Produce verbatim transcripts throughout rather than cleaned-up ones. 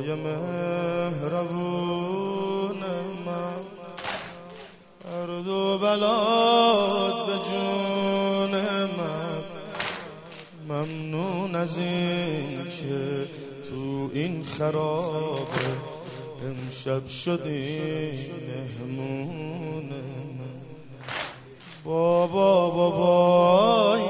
خدای مهربون من، درد و بلات به جون من. ممنون از این که تو این خرابه امشب شدی مهمون من. بابا بابایی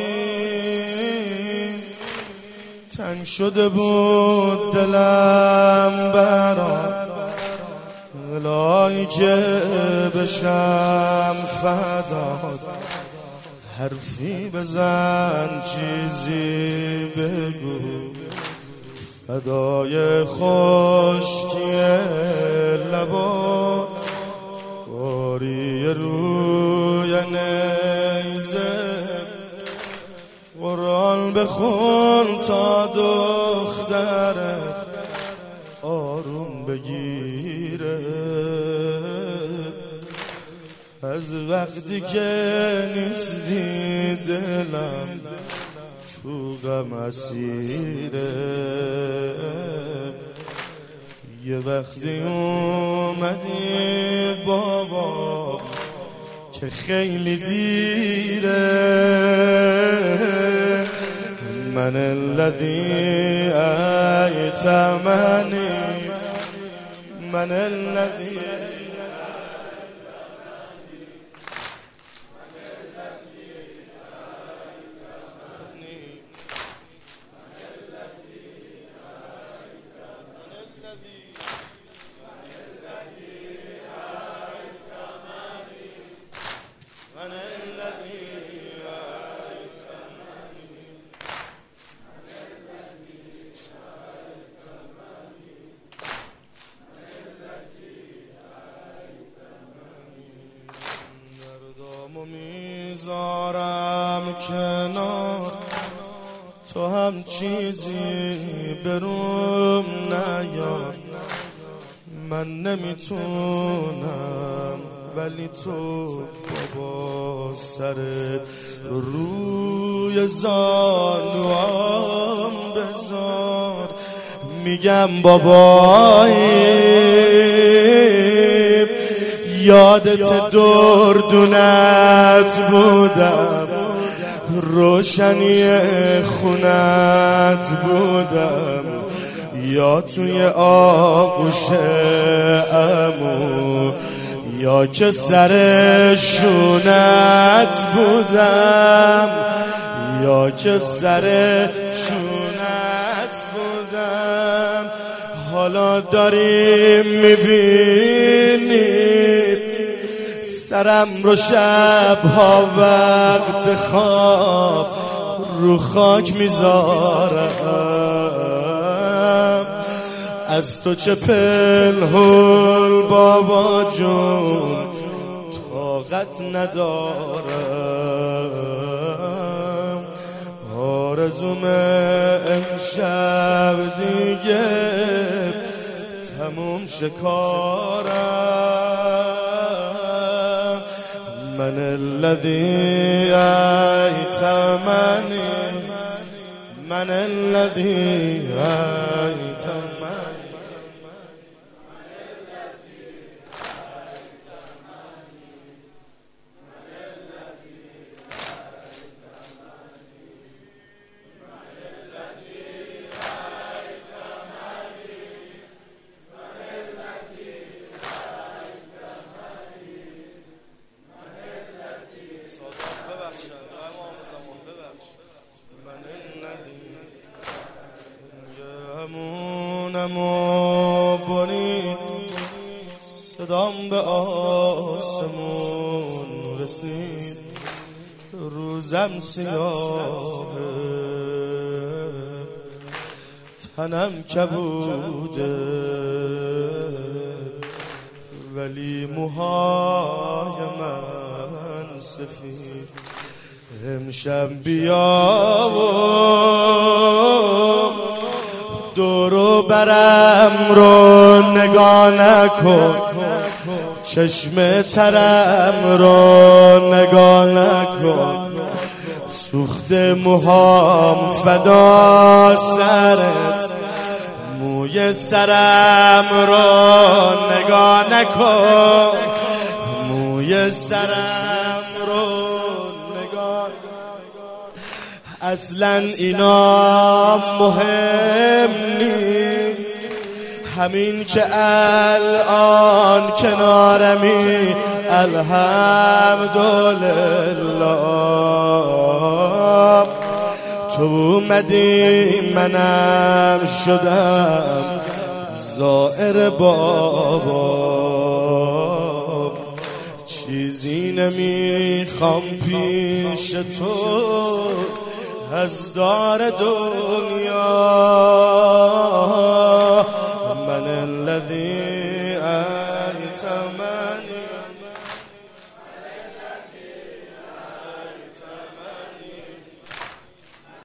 تنگ شده بود دلم برات، الهی که بشم فدات. حرفی بزن چیزی بگو، فدای خشکی لبا باری روی نیزه. قرآن بخون تا دخترت آروم بگیره، از وقتی که نیستی دلم تو غم اسیره. یه وقتی اومدی بابا که خیلی دیره، من الذی ایتمنی، من الذی دردامو میذارم کنار، تو هم چیزی بروم نیار. من نمیتونم ولی تو بابا سرت روی زانوام بذار. میگم بابایی یادت دردونت بودم، روشنی خونت بودم، یا توی آغوش عمو یا که سر شونت بودم، یا که سر شونت بودم. حالا داریم میبینی سرم رو شبها وقت خواب رو خاک میذارم. از تو چه پنهون بابا جون طاقت ندارم. آرزوم امشب دیگه تموم شکارم. من الذی ایتمنی، من الذی ایتمنی. همونمو برید صدام به آسمون رسید، روزم سیاهه تنم کبوده ولی موهای من سفید. امشب بیا و دورو برم رو نگاه نکن، چشم ترم رو نگاه نکن. سوخت موهام فدا سرت، موی سرم رو نگاه نکن، موی سرم رو نگاه، اصلا اینا مهم نیست، همین که الان کنارمی الحمدلله. تو اومدی منم شدم زائر بابا، چیزی نمیخوام پیش تو از دار دنیا.